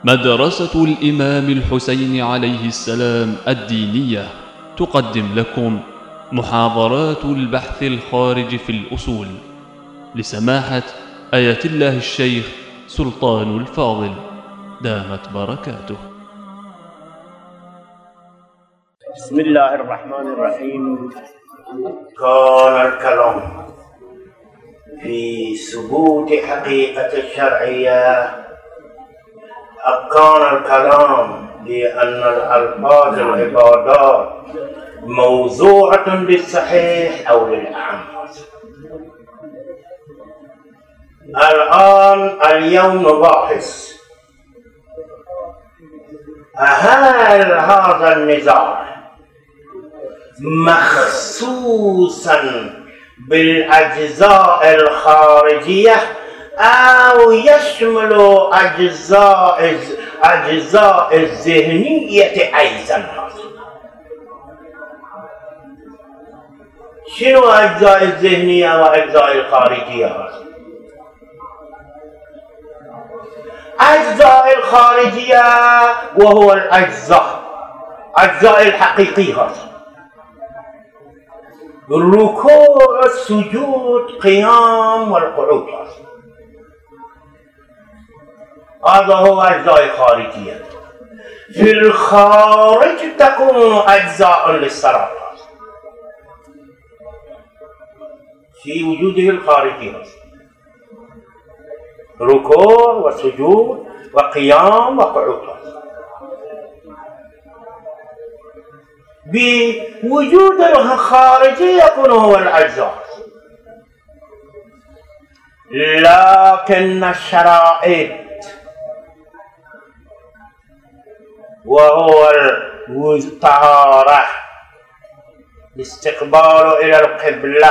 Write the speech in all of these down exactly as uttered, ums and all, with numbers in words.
مدرسة الإمام الحسين عليه السلام الدينية تقدم لكم محاضرات البحث الخارج في الأصول لسماحة آية الله الشيخ سلطان الفاضل دامت بركاته. بسم الله الرحمن الرحيم. كان الكلام في ثبوت حقيقة الشرعية، كان الكلام بأن الألفاظ العبادات موضوعة للصحيح أو للأعم. الآن اليوم نباحث هل هذا النزاع مخصوصا بالأجزاء الخارجية أو يشمل أجزاء أجزاء الذهنية أيضا؟ شنو أجزاء الذهنية وأجزاء الخارجية؟ أجزاء الخارجية وهو الأجزاء أجزاء الحقيقية، الركوع، السجود، قيام والقعود، هذا هو أجزاء خارجية. في الخارج تكون أجزاء للصلاة في وجوده الخارجي، ركوع وسجود وقيام وقعود. بوجود الخارجي يكون هو الأجزاء، لكن الشرائط وهو الطهارة، الاستقبال إلى القبلة،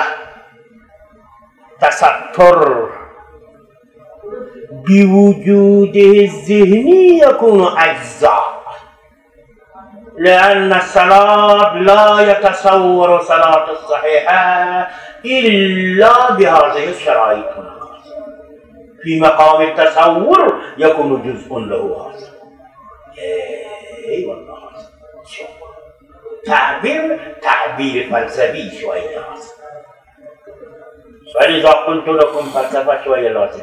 تستر، بوجوده الذهني يكون أجزاء، لأن الصلاة لا يتصور صلاة الصحيحة إلا بهذه الشرائط. في مقام التصور يكون جزء له هذا. اي والله تعبير تعبير فلسفي شوية، فإذا قلت لكم فلسفة شوية لازم.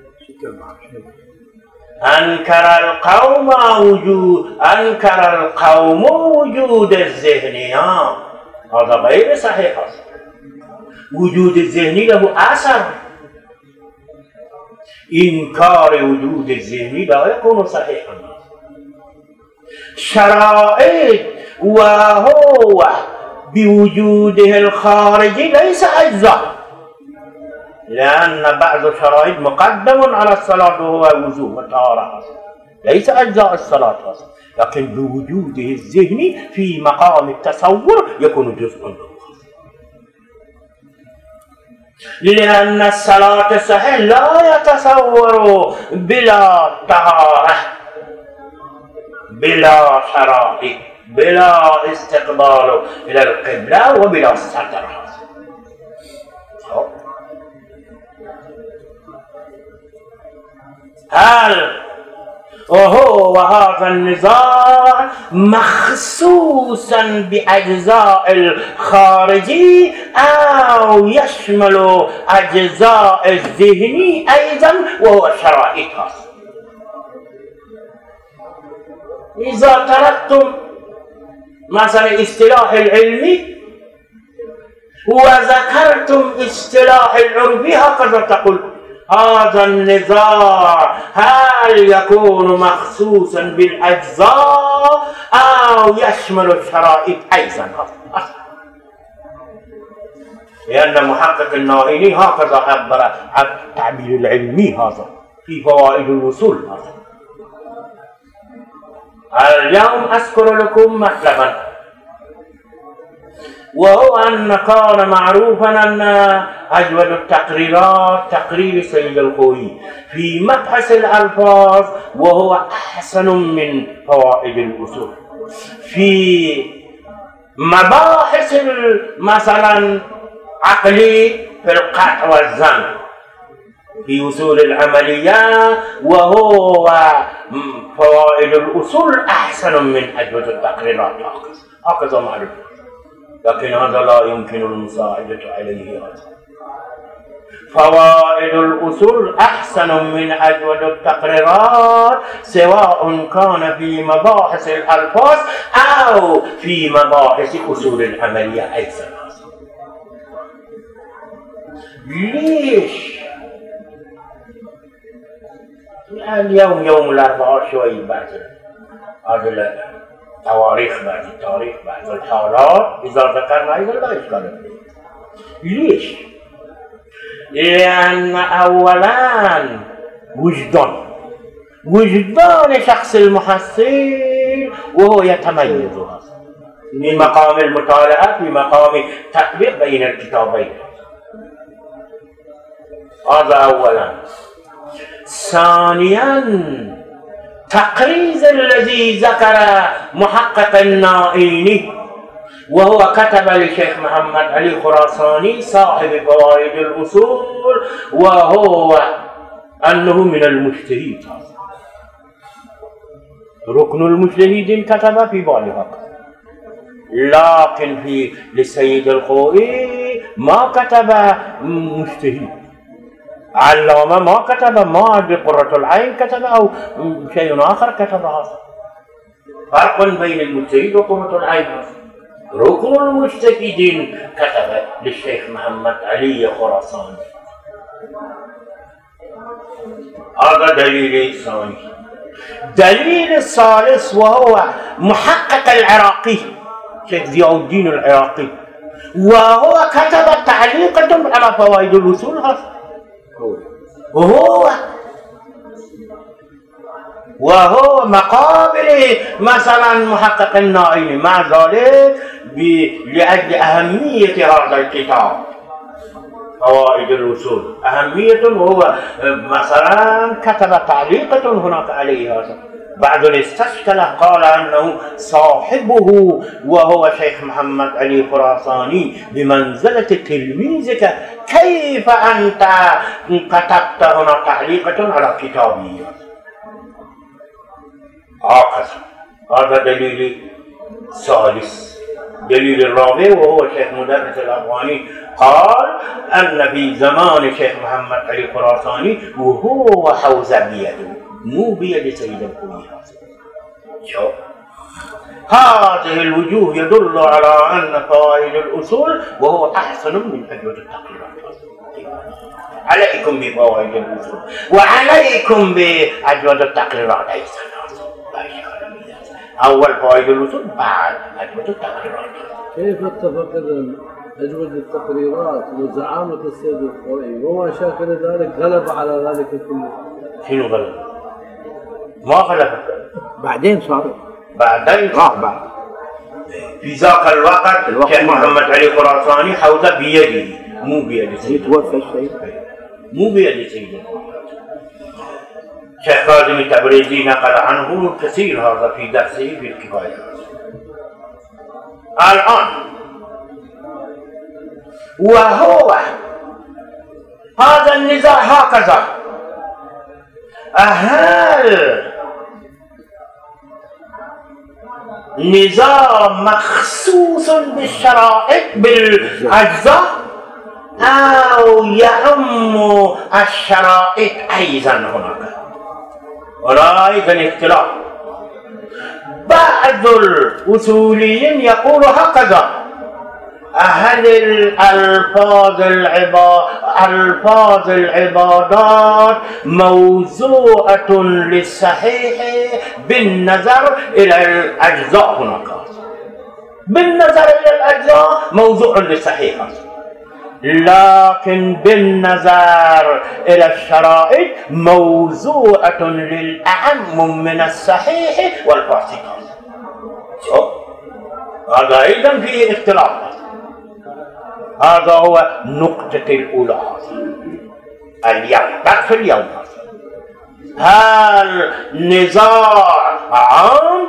أنكر القوم وجود أنكر القوم وجود الذهني، هذا غير صحيح. وجود الذهني له أثر، إنكار وجود الذهني لا يكون صحيحا. شرائط وهو بوجوده الخارجي ليس أجزاء، لأن بعض الشرائط مقدم على الصلاة وهو وجوب الطهارة، ليس أجزاء الصلاة، لكن بوجوده الذهني في مقام التصور يكون جزء منه، لأن الصلاة الصحيح لا يتصور بلا طهارة، بلا شرائط، بلا استقبال إلى القبلة وبلا ستر. هل وهو هذا النزاع مخصوصا بأجزاء الخارجي أو يشمل أجزاء الذهني أيضا وهو الشرائط؟ إذا تركتم مثلا اصطلاح العلمي وذكرتم اصطلاح العربي هكذا تقول هذا النزاع هل يكون مخصوصا بالأجزاء أو يشمل الشرائط أيضا؟ لأن محقق النائلي هكذا عبر عن التعبير العلمي هذا في فوائد الوصول. هذا اليوم أذكر لكم مطلبا، وهو أن كان معروفا أن أجود التقريرات تقرير سيد الخوئي في مبحث الألفاظ، وهو أحسن من فوائد الأصول. في مباحث مثلا عقلي في القطع والظن في أصول العملية، وهو فوائد الأصول أحسن من أجوبة التقريرات، هكذا معروف. لكن هذا لا يمكن المساعدة عليه. فوائد الأصول أحسن من أجود التقريرات، سواء كان في مباحث الألفاظ أو في مباحث أصول العملية أيضا. ليش؟ اليوم يوم الأربعاء شوي بعد هذا التواريخ، بعد التاريخ، بعد الحالات إذا ذكرنا أيضا لا إشكال. ليش؟ لأن أولاً وجدان وجدان شخص المحصل وهو يتميز في مقام المطالعة، في مقام تطبيق بين الكتابين. هذا أولاً. ثانياً تقريز الذي ذكر محقق النائيني، وهو كتب للشيخ محمد علي خراساني صاحب فوائد الأصول، وهو أنه من المجتهدين، ركن المجتهدين كتب في بالها، لكن في للسيد الخوئي ما كتب مجتهد، علامة ما كتب، ما أدري قرة العين كتب أو شيء آخر كتب. هذا فرق بين المجتهد وقرة العين. ركن المجتهدين كتب للشيخ محمد علي خراساني. هذا دليل ثاني. دليل الثالث وهو محقق العراقي شيخ ضياء الدين العراقي، وهو كتب تعليقة على فوائد الأصول. هذا وهو وهو مقابل مثلا محقق النائيني. مع ذلك لأجل أهمية هذا الكتاب فوائد الأصول أهمية، وهو مثلا كتب تعليقة هناك عليه. هذا بعد الاستشكال قال أنه صاحبه وهو شيخ محمد علي خراساني بمنزلة تلميذك، كيف أنت كتبت هنا تعليقة على كتابي؟ هكذا. هذا دليل ثالث. دليل الرابع وهو شيخ مدرس الأفغاني قال أن في زمان الشيخ محمد علي خراساني وهو حوز بيده مو بيد سيد الخوئي. شوف هذه الوجوه يدل على أن فوائد الأصول وهو أحسن من أجود التقريرات. عليكم بفوائد الأصول وعليكم بأجود التقريرات أيضا. أول فوائد الأصول بعد أجود التقريرات. كيف اتفق أجود التقريرات وزعامة السيد الخوئي وما شاكل ذلك غلب على ذلك كله؟ شنو غلب؟ ما غلب. بعدين صار بعدين راح بعد. في ذاك الوقت الشيخ محمد علي خراساني حوز بيده مو بيد سيد توفى الشيء مو بيد سيد الشيخ كاظم التبريزي نقل عنه كثير هذا في درسه في الكفاية. الآن وهو هذا النزاع هكذا. هل نزاع مخصوص بالشرائط بالأجزاء أو يعم الشرائط أيضا هناك؟ ولا أيضا اختلاف. بعض الأصوليين يقول هكذا: هل الألفاظ العبا... ألفاظ العبادات موضوعة للصحيح بالنظر إلى الأجزاء؟ هناك بالنظر إلى الأجزاء موضوع للصحيح، لكن بالنظر إلى الشرائط موضوعة للأعم من الصحيح والفاسد. هذا أيضا فيه اختلاف. هذا هو نقطة الأولى اليوم بس اليوم. هل نزاع عام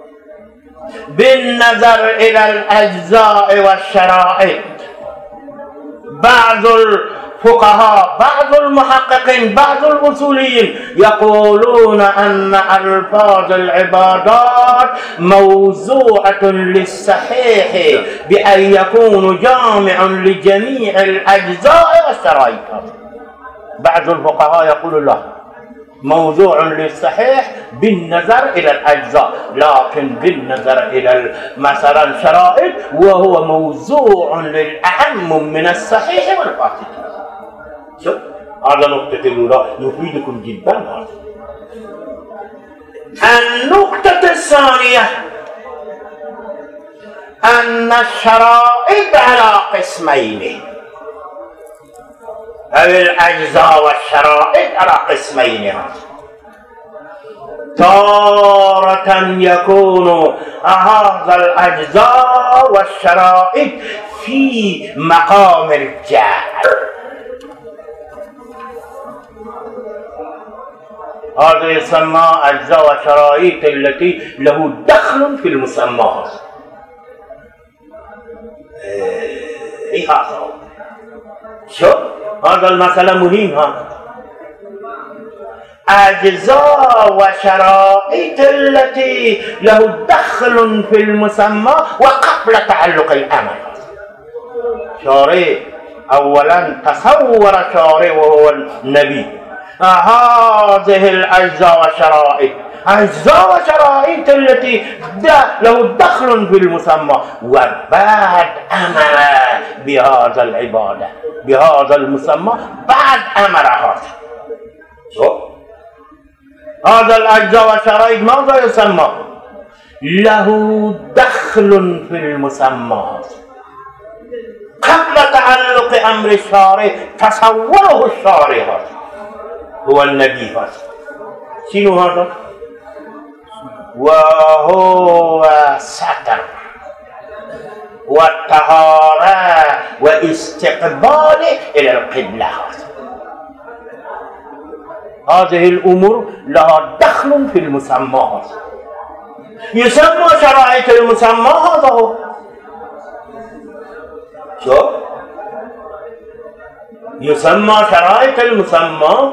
بالنظر إلى الأجزاء والشرائط؟ بعض فقهاء بعض المحققين بعض الأصوليين يقولون أن ألفاظ العبادات موضوعة للصحيح بأن يكون جامع لجميع الأجزاء والشرائط. بعض الفقهاء يقول لا، موضوع للصحيح بالنظر إلى الأجزاء، لكن بالنظر إلى مثلا شرائط وهو موضوع للأهم من الصحيح والفاسد. شوف هذا نقطة الأولى يفيدكم جدا هذا. النقطة الثانية أن الشرائط على قسمين، أو الأجزاء والشرائط على قسمين. تارة يكون هذا الأجزاء والشرائط في مقام الجعل، هذا يسمى أجزاء وشرائط التي له دخل في المسمى. إيه هذا؟ شو هذا المسألة مهمة. أجزاء وشرائط التي له دخل في المسمى وقبل تعلق الأمر. شارع أولا تصور شارع وهو النبي هذه الأجزاء والشرائط، أجزاء وشرائط التي له دخل في المسمى، وبعد أمر بهذا العبادة بهذا المسمى بعد أمر هذا. شو هذا الأجزاء والشرائط ماذا يسمى؟ له دخل في المسمى قبل تعلق أمر الشارع، تصوره الشارع هذا هو النبي هذا. شنو هذا؟ وهو ستر والطهارة واستقبال إلى القبلة. هذه الأمور لها دخل في المسمى، يسمى شرائط المسمى هذا هو. شو يسمى شرائط المسمى؟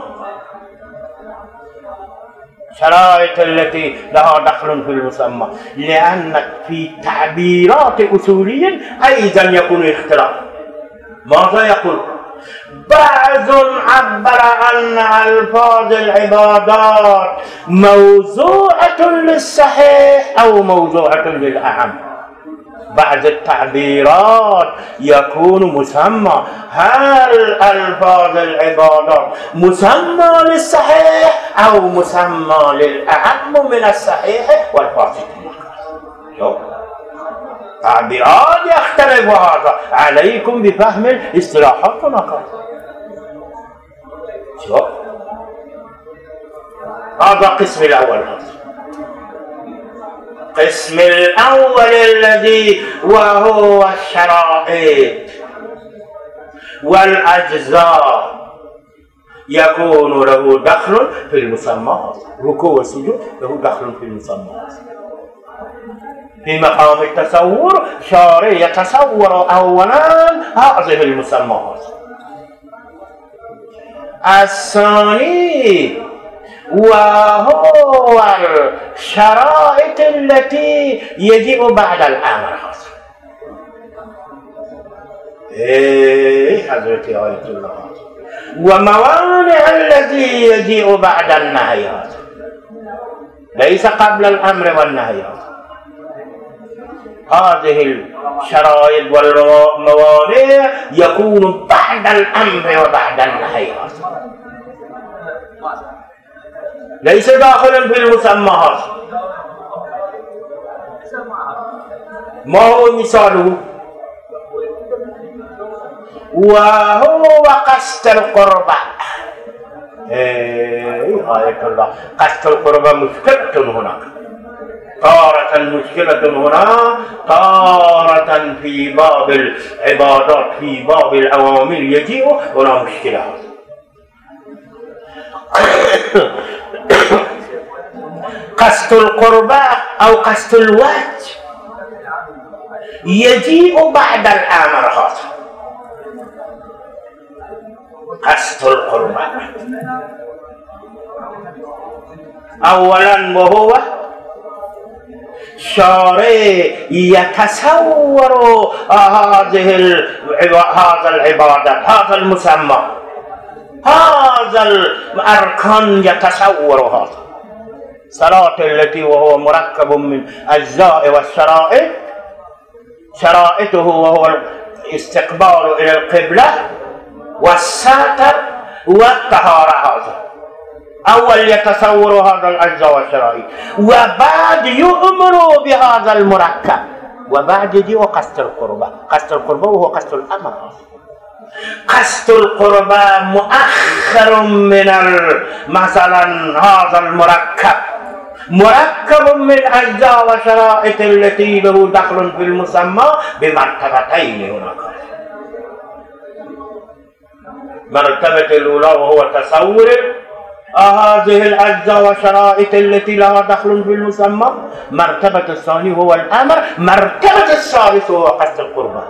شرائط التي لها دخل في المسمى، لأن في تعبيرات أصولية أيضا يكون اختلاف. ماذا يقول؟ بعض عبر أن ألفاظ العبادات موضوعة للصحيح أو موضوعة للأهم. بعض التعبيرات يكون مسمى. هل ألفاظ العبادات مسمى للصحيح أو مسمى للأهم من الصحيح والفاسد؟ شوف تعبيرات يختلف، هذا عليكم بفهم الاصطلاحات هناك. شوف هذا القسم الأول. القسم الأول الذي وهو الشرائط والأجزاء يكون له دخل في المسمى، ركوع والسجود له دخل في المسمى. في مقام التصور شارع يتصور أولا هذه المسمى. الثاني وهو الشرائط التي يجب بعد الأمر. إيه حضرتي آية الله. وموانع الذي يجيء بعد النهي، ليس قبل الأمر والنهي. هذه الشرائط والموانع يكون بعد الأمر وبعد النهي، ليس داخلا في المسمى. ما هو مثاله؟ وهو قصد القربة. ايه آية الله. قصد القربة مشكلة هناك، تارة مشكلة هنا، تارة في باب العبادات في باب الأوامر يجيء هنا مشكلة. قصد القربة أو قصد الوجه يجيء بعد الأمر هذا. قصد القربة. أولا وهو شارع يتصور هذه هذا العبادة، هذا المسمى، هذا الأركان، يتصور هذا صلاة التي وهو مركب من أجزاء والشرائط. شرائطه وهو الاستقبال إلى القبلة والساتر والطهارة. هذا أول يتصور هذا الأجزاء والشرائط، وبعد يؤمر بهذا المركب، وبعد يجي قصد القربة. قصد القربة وهو قصد الأمر. قصد القربة مؤخر من مثلا هذا المركب، مركب من أجزاء وشرائط التي له دخل في المسمى بمرتبتين. هناك مرتبة الأولى وهو تصور هذه الأجزاء وشرائط التي لها دخل في المسمى، مرتبة الثاني هو الأمر، مرتبة الثالث هو قصد القربة.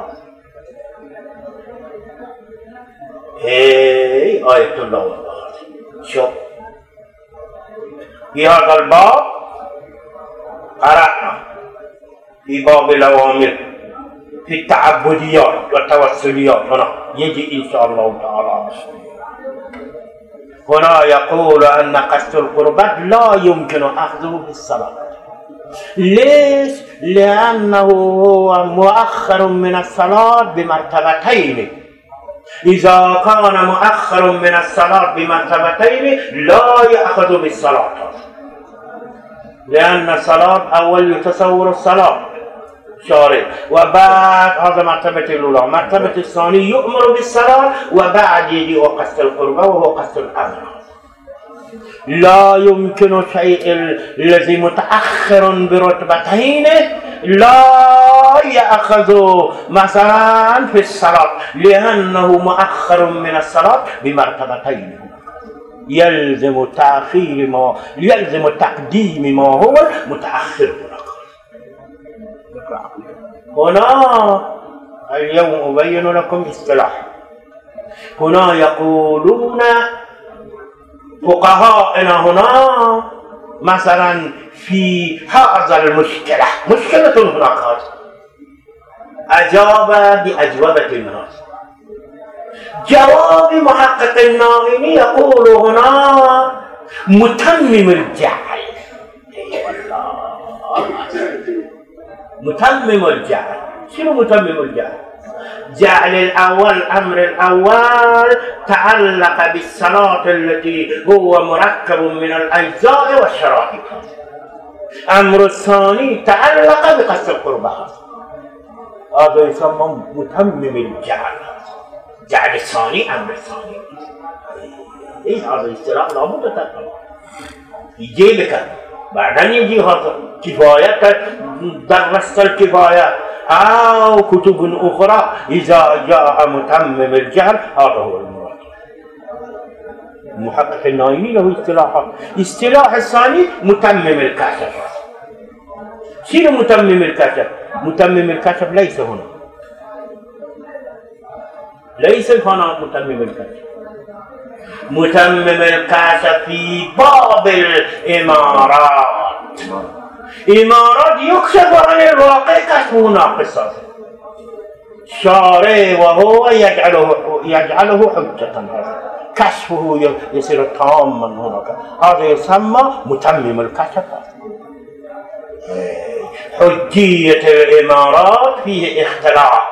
هي آية الله والله. شوف في هذا الباب قرأنا في باب الأوامر في التعبديات والتوسليات. هنا يجي إن شاء الله تعالى. هنا يقول أن قصد القربة لا يمكن أخذه بالصلاة. ليش؟ لأنه هو مؤخر من الصلاة بمرتبتين. إذا كان مؤخر من الصلاة بمرتبتين لا يأخذ بالصلاة، لأن الصلاة أول يتصور الصلاة شارع، وبعد هذا مرتبة الأولى. مرتبة الثاني يؤمر بالصلاة، وبعد يجي قصد القربة وهو قصد الأمر. لا يمكن شيء الذي متأخر برتبتين لا يأخذ مثلا في الصلاة، لأنه مؤخر من الصلاة بمرتبتين. يلزم تأخير ما يلزم تقديم ما هو متأخر. هنا اليوم أبين لكم اصطلاح. هنا يقولون فقهاءنا هنا مثلا في هذا المشكلة، مشكلة هناك أجاب بأجوبة الناس. جواب محقق النائمي يقول هنا متمم الجعل. متمم الجعل. شنو متمم الجعل؟ جعل الأول، أمر الأول تعلق بالصلاة التي هو مركب من الأجزاء والشرائط. أمر الثاني تعلق بقصد القربة. هذا يسمى متمم الجعل. جعل الثاني أمر الثاني. إيه هذا الاصطلاح لابد تفهم. يجي لك بعدين يجي هذا كفاية، درست الكفاية أو كتب أخرى. إذا جاء متمم الجعل هذا هو المراد. المحقق النائمي له اصطلاحات. اصطلاح الثاني متمم الكشف. شنو متمم الكشف؟ متمم الكشف ليس هنا، ليس هنا متمم الكشف. متمم الكشف في باب الإمارات. إمارات يكشف عن الواقع كشف ناقصا. شارع وهو يجعله يجعله حجة، كشفه يصير تاما هناك. هذا يسمى متمم الكشف. حجية الإمارات فيه اختلاف.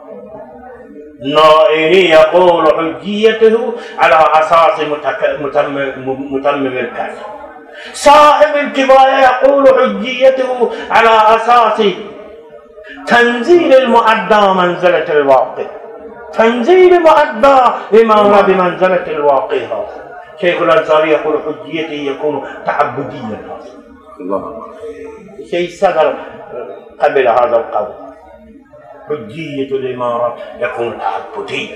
النائمي يقول حجيته على أساس متمم الكشف. صاحب الكفاية يقول حجيته على أساس تنزيل المؤدى منزلة الواقع. تنزيل مؤدى إمامة بمنزلة الواقع. شيخ الأنصاري يقول حجيته يكون تعبديا. الله شيء صدر قبل هذا القول. حجية الإمارة يكون تعبديا.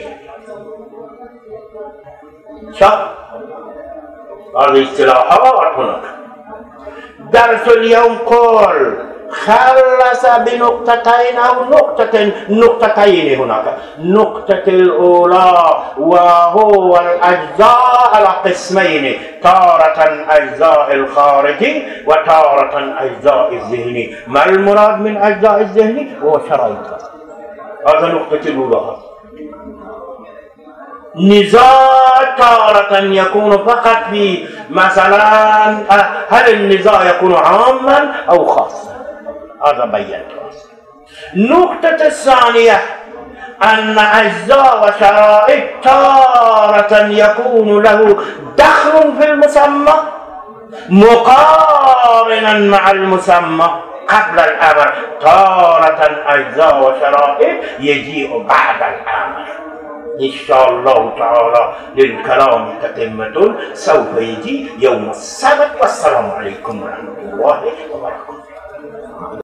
شوف هذه اصطلاحات هناك. درس اليوم قول خلص بنقطتين أو نقطة نقطتين هناك. نقطة الأولى وهو الأجزاء على قسمين، تارة أجزاء الخارجي وتارة أجزاء الذهني. ما المراد من أجزاء الذهني؟ هو شرائط. هذا نقطة الأولى. نزاع تارة يكون فقط في مثلا هل النزاع يكون عاما أو خاصا، هذا بينته. النقطة الثانية أن أجزاء وشرائط تارة يكون له دخل في المسمى مقارنا مع المسمى قبل الأمر، تارة أجزاء وشرائط يجيء بعد الأمر. إن شاء الله تعالى للكلام تتمة سوف يجي يوم السبت، والسلام عليكم ورحمة الله وبركاته.